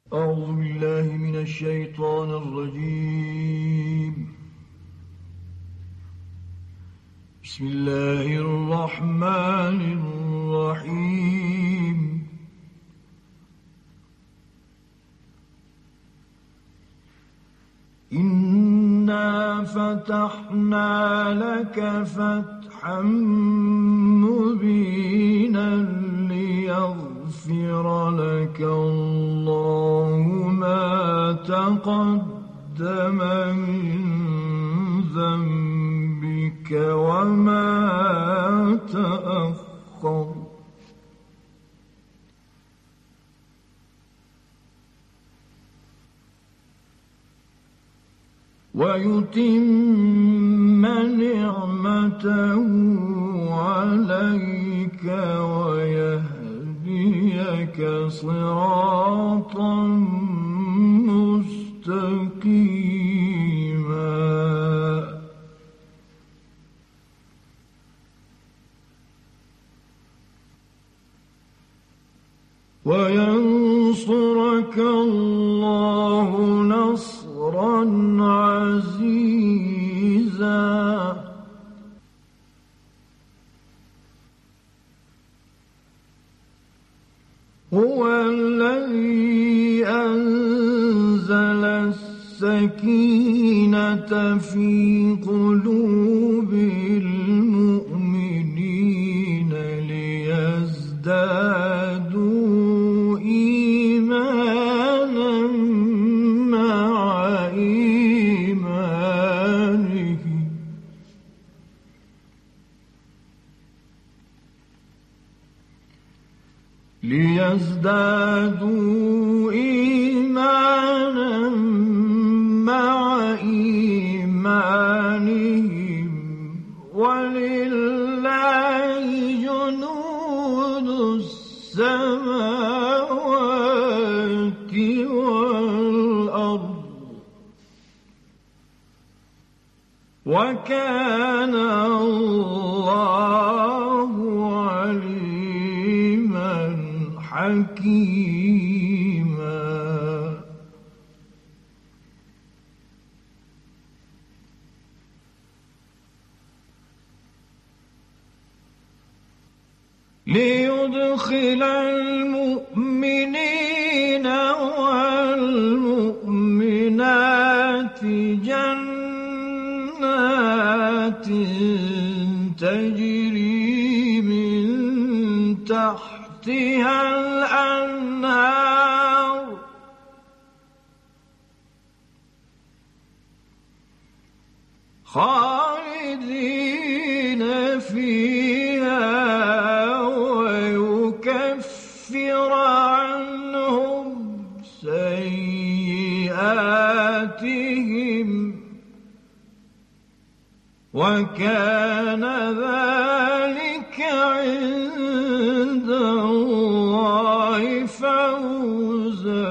أعوذ بالله من الشيطان الرجيم. بسم الله الرحمن الرحيم. إنا فتحنا لك فتحا مبينا ليغفر لك الله ما تقدم من ذنبك وما تأخر ويتم نعمته عليك ويهديك صراطا مستقيما وينصرك الله نصرا عزيزا هو الذي أنزل السكينة في قلوب المؤمنين ليزدادوا إيمانا مع إيمانهم ولله جنود السماوات والأرض وكان الله عليما حكيما ليدخل المؤمنين والمؤمنات جنات تجري من تحتها الأنهار خالدين فيها ويكفر عنهم سيئاتهم وكان ذلك عند الله فوزا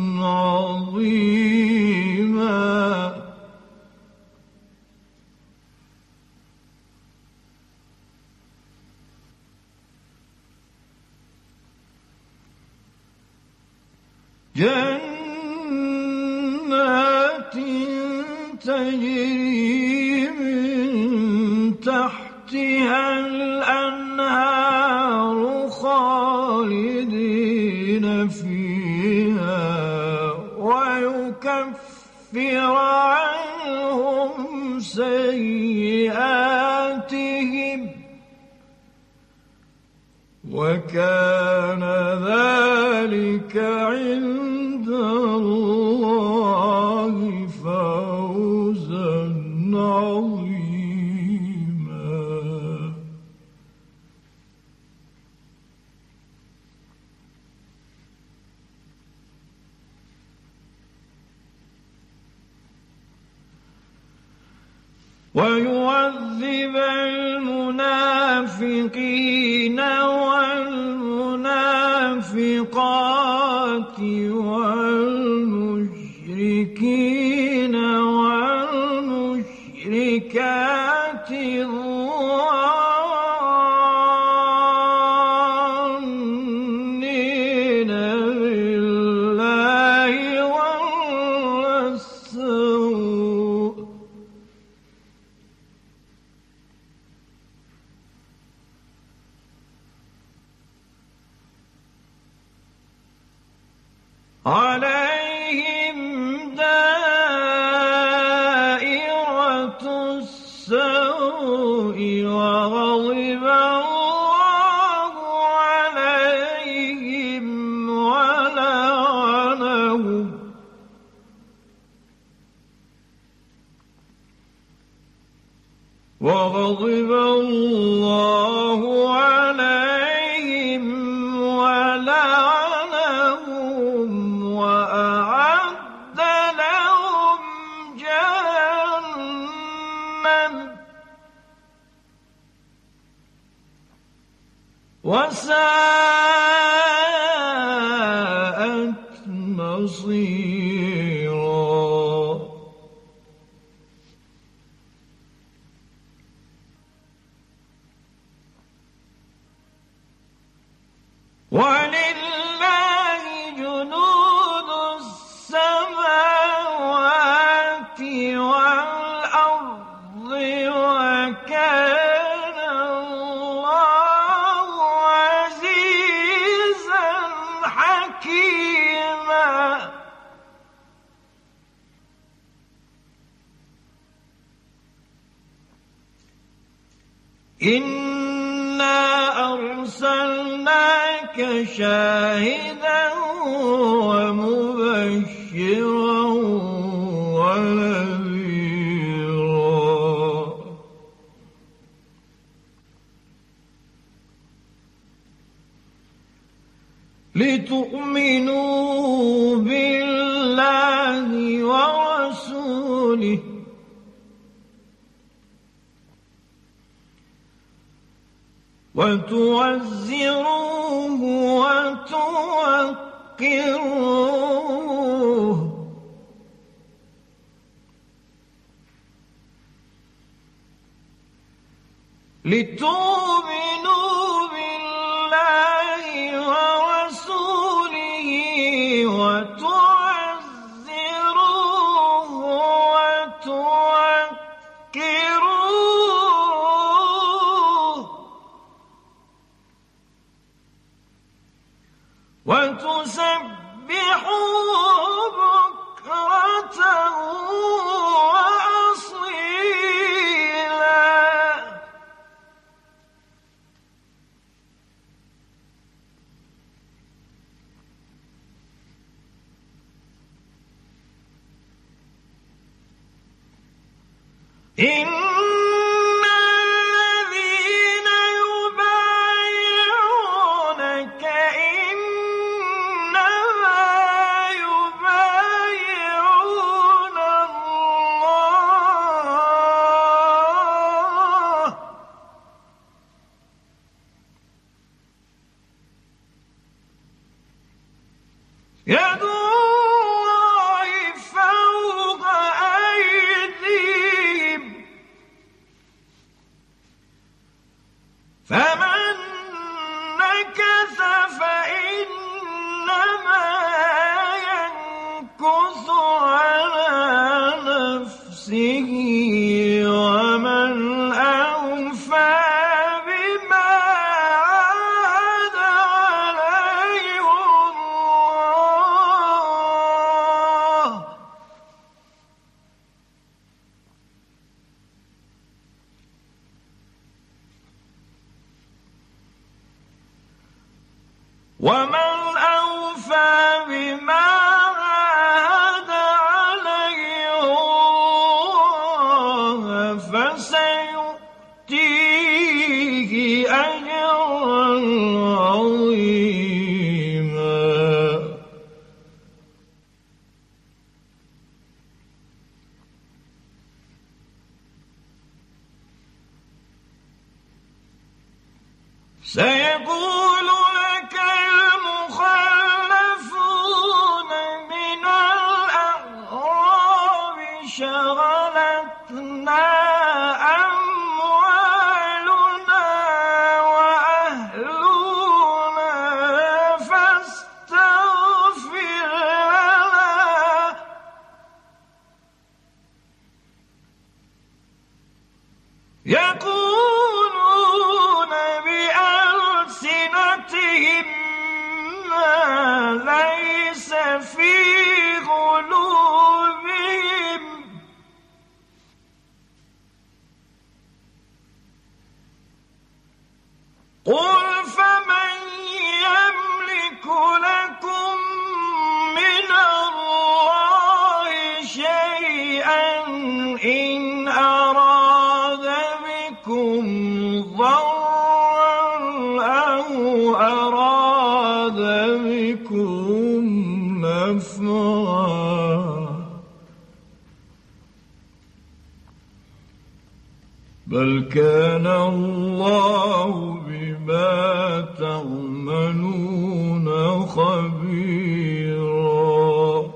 عظيما جنات تجري من تحتها الأنهار خالدين فيها ويكفر عنهم سيئاتهم وكان ذلك عند الله فوزا عظيما ويعذب المنافقين والمنافقات والمشركين والمشركات الظانين بالله عليهم دائرة السوء وغضب الله عليهم ولعنهم وأعد لهم جهنم وساءت مصيرا. ولله جنود السماوات والأرض وكان الله عزيزا حكيما. إنا أرسلناك شاهدا ومبشرا ونذيرا لتؤمنوا بالله ورسوله وتوزروه وتوقروه لتؤمنوا بالله ورسوله وتعزروه وتوقروه وتسبحوه بكرة وأصيلا. إن الذين يبايعونك إنما يبايعون الله يد الله فوق أيديهم فمن نكث فإنما ينكث على نفسه ومن أوفى بما عاهد عليه الله ومن أوفى بما عاهد عليه الله فسيؤتيه أجرا عظيما. سيقول لك المخلفون من الأعراب شغلتنا أموالنا وأهلنا فاستغفر لنا يقولون بألسنتهم في قلوبهم قل فمن يملك لكم من الله شيئا إن أراد بكم ضرا أو أراد بكم نفعا بل كان الله بما تعملون خبيرا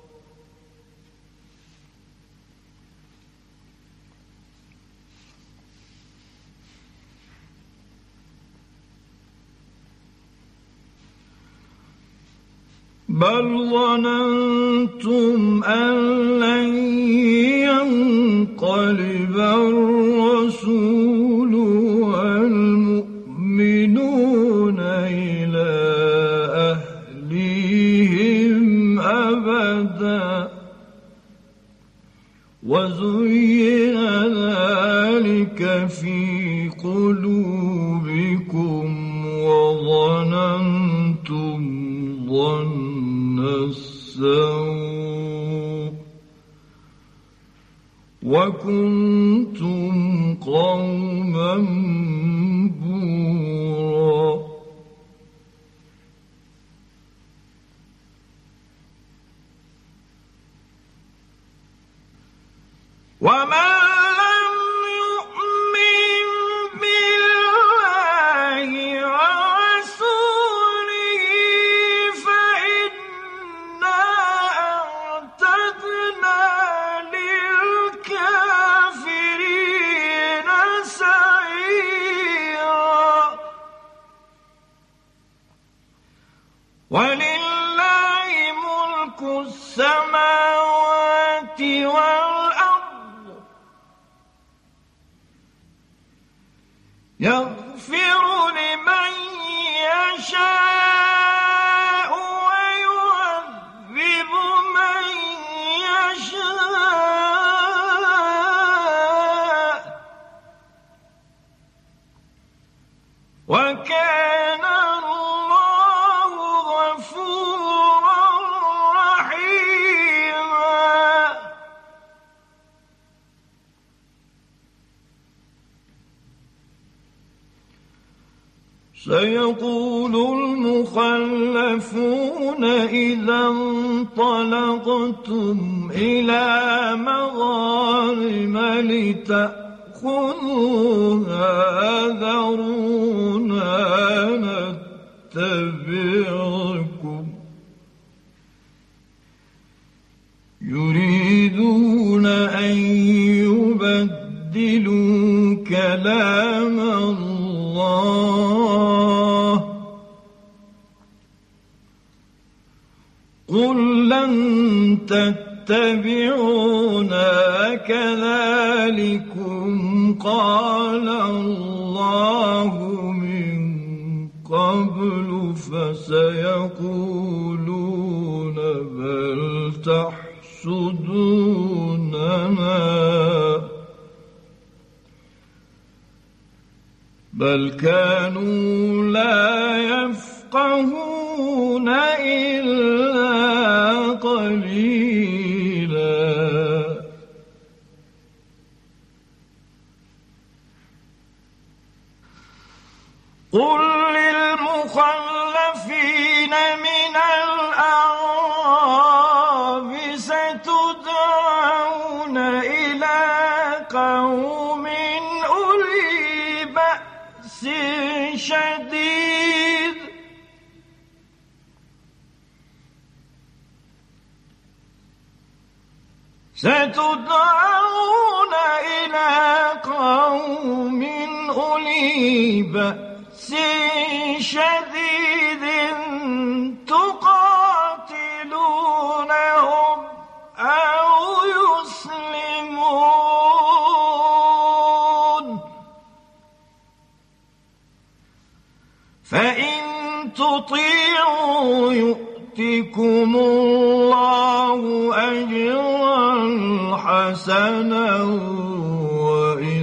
بل ظننتم أن لن ينقلب الرسول والمؤمنون إلى أهليهم أبدا وزين ذلك في قلوبكم وظننتم ظن السوء وكنتم قوما بورا ومن لم يؤمن بالله ورسوله فإنا أعتدنا للكافرين سعيرا ولله ملك السماوات والأرض يغفر لمن يشاء ويعذب من يشاء وكان الله غفورا رحيما سيقول المخلفون إذا انطلقتم إلى مغانم لتأخذوها ذرونا نتبعكم يريدون أن يبدلوا كلام الله قل لن تتبعونا كذلكم قال الله من قبل فسيقولون بل تحسدوننا بل كانوا لا يفقهون إلا قليلا قل للمخلفين من الأعراب ستدعون إلى قوم أولي بأس شديد ستدعون إلى قوم أولي بأس شديد تقاتلونهم أو يسلمون فإن تطيعوا يؤتكم الله أجرا حسنا وإن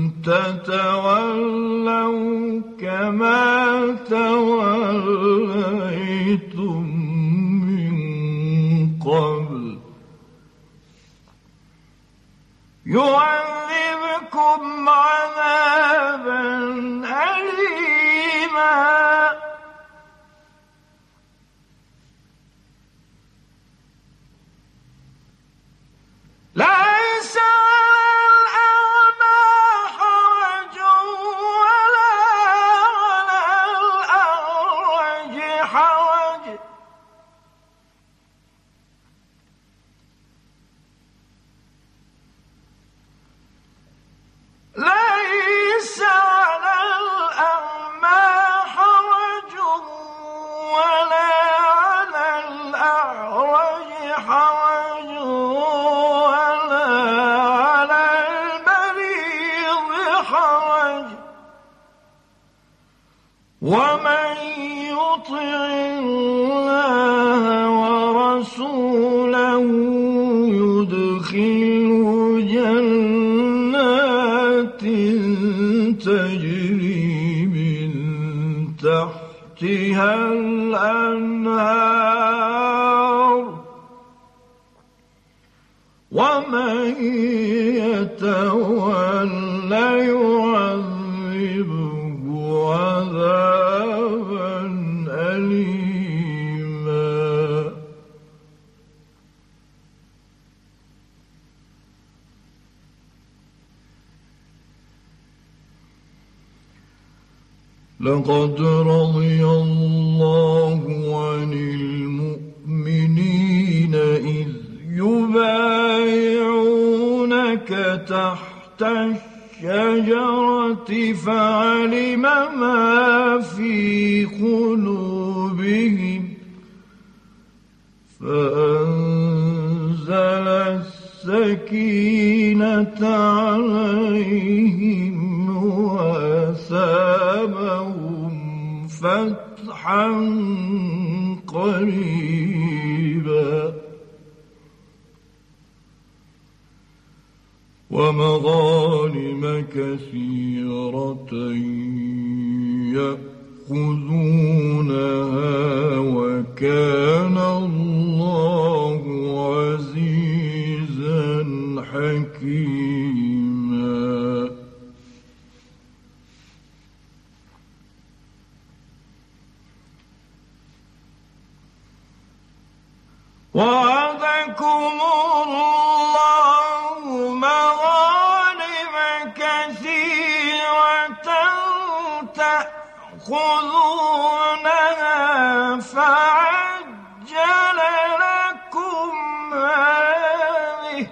تتولوا كما توليتم من قبل يعذبكم عذابا أليما ليس على الأعمى حرج ولا على الأعرج حرج ولا على المريض حرج ومن يطع الله ورسوله يدخله جنات تجري من تحتها الأنهار ومن يتولى يعذبه عذابا أليما لقد رضي الله عن المؤمنين إذ يبايعونك تحت الشجرة فعلم ما في قلوبهم فأنزل السكينة عليهم وأثابهم فتحا قريبا ومغانم كثيرة يأخذونها وكان الله عزيزا حكيما وعدكم الله مغانم كثيرة تأخذونها فعجل لكم هذه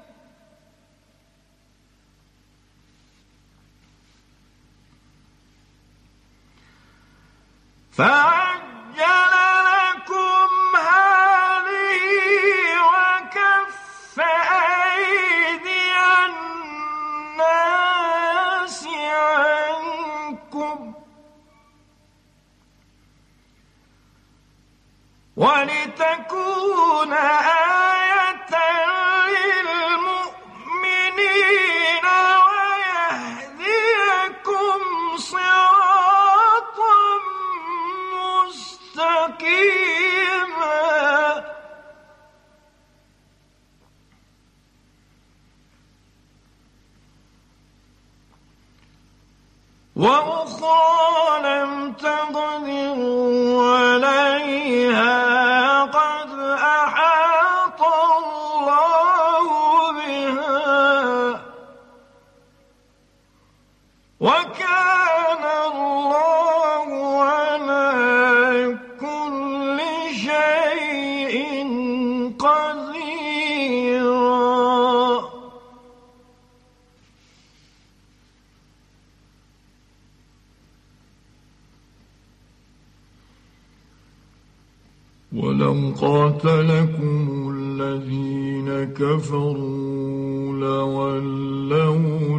وكف أيدي الناس عنكم ولتكون آية للمؤمنين ويهديكم صراطا مستقيما وأخرى لم تقدروا عليها قد أحاط الله بها وكان الله على كل شيء قديرا ولو قاتلكم الذين كفروا لولوا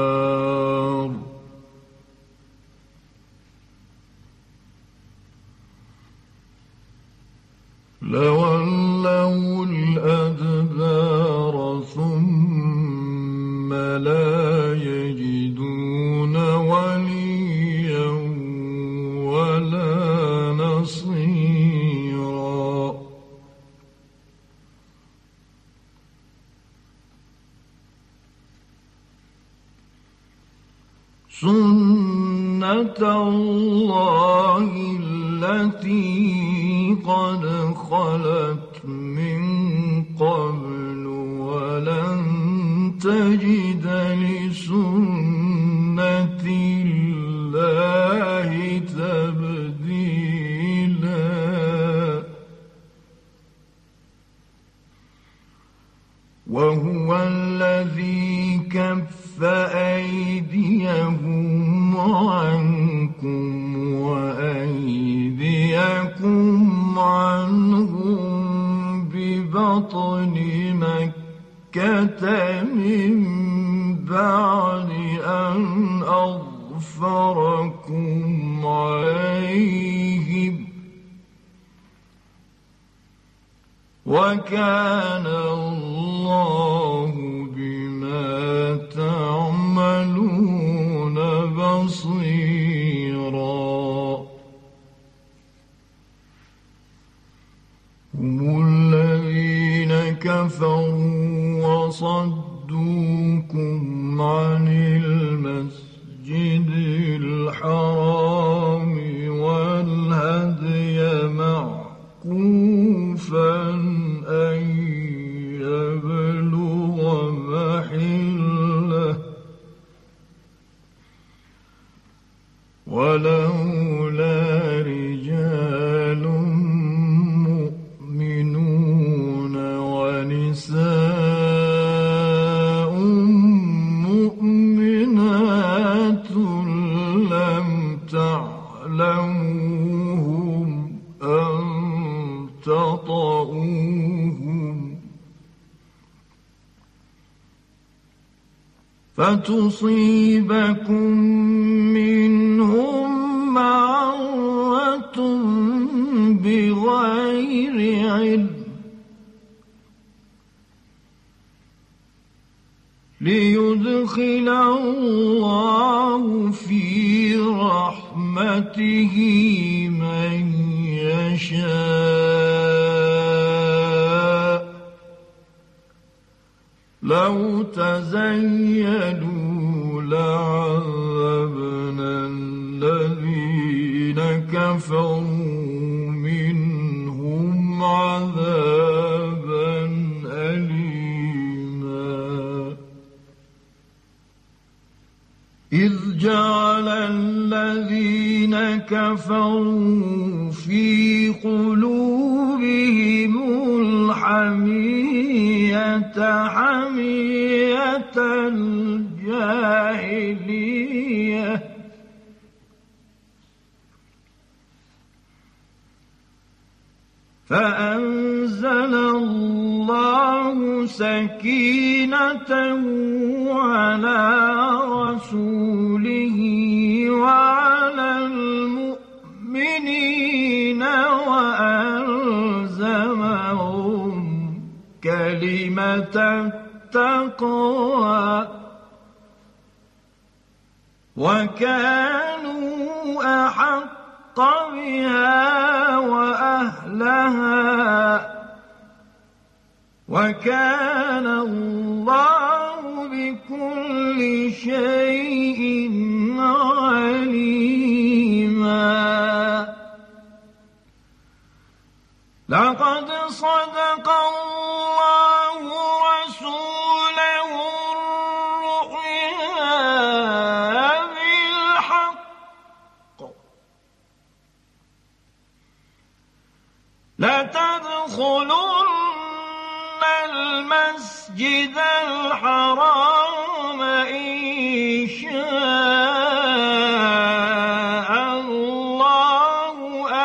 الأدبار لولوا الأدبار ثم لا يجدون وليا ولا نصيرا سنة الله التي قد خلت من قبل ولن تجد لسنة الله تبديلا وهو الذي كف أيديهم عنكم وأيديكم عنهم ببطن مكة من بعد أن أظفركم عليهم وكان الله بما تعملون بصيرا هم الذين كفروا وصدوكم عن المسجد الحرام والهدي معكوفا أن يبلغ محله ولولا رجال مؤمنون ونساء مؤمنات لم تعلموهم أن تطؤوهم فتصيبكم منهم معرة بغير علم ليدخل الله في رحمته من يشاء لو تزيلوا لعذبنا الذين كفروا منهم عذابا أليما إذ جعل الذين كفروا في قلوبهم الحمية حمية الجاهلية فأنزل الله سكينته على رسوله وعلى المؤمنين وألزمهم كلمة التقوى وكانوا أحق بها وأهلها وكان الله بكل شيء عليما لقد صدق الله رسوله الرؤيا بالحق لتدخلن المسجد الحرام إن شاء الله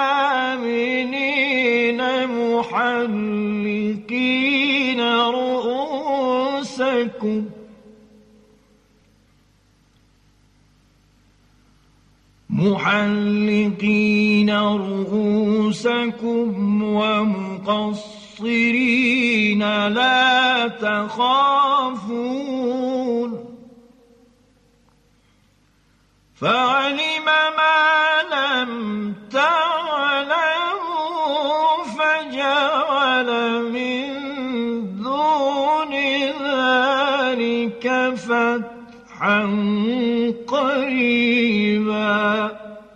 آمنين محلقين رؤوسكم رؤوسكم ومقصرين لا تخافون فعلم ما لم تعلموا فجعل من دون ذلك فتحا قريبا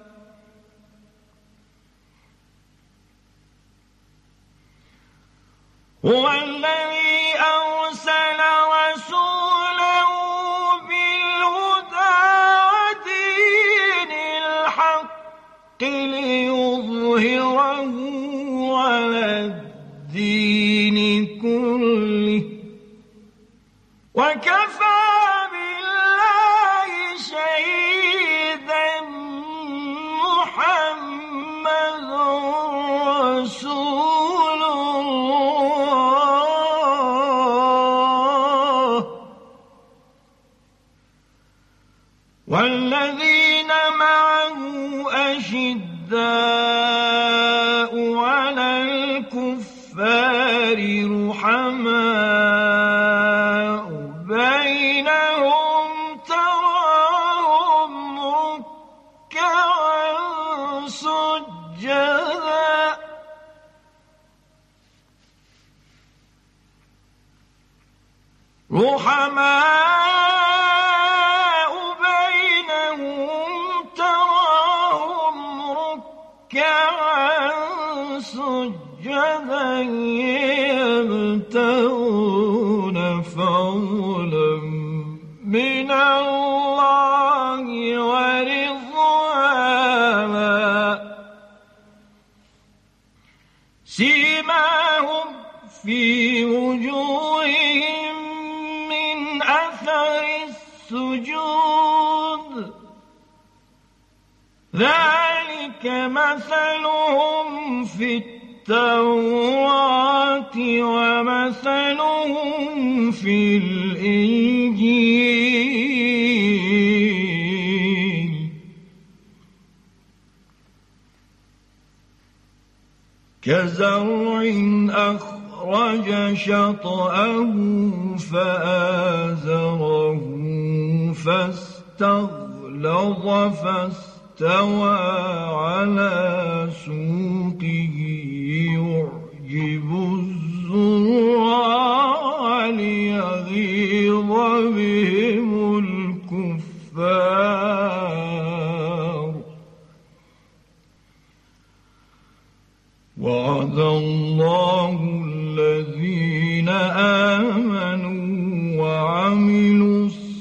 هو الذي أرسل رسوله بالهدى ودين الحق ليظهره على الدين كله وكفى بالله شهيدا محمد رسول الله والذين معه أشداء على الكفار رحماء بينهم تراهم ركعا سجدا رحماء بينهم تراهم ركعا سجدا يبتغون فضلا من الله ورضوانا سيماهم في وجوههم من أثر السجود ذلك مثلهم في التوراة ومثلهم في الإنجيل كزرع أخرج شطأه فآزره فاستغلظ فاستوى على سوقه يعجب الزراع ليغيظ بهم الكفار وعد الله الذين آمنوا وعملوا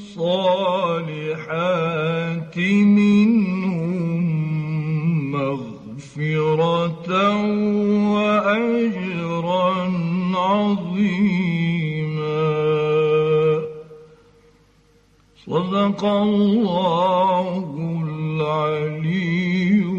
الصالحات منهم مغفرة وأجرا عظيما صدق الله العلي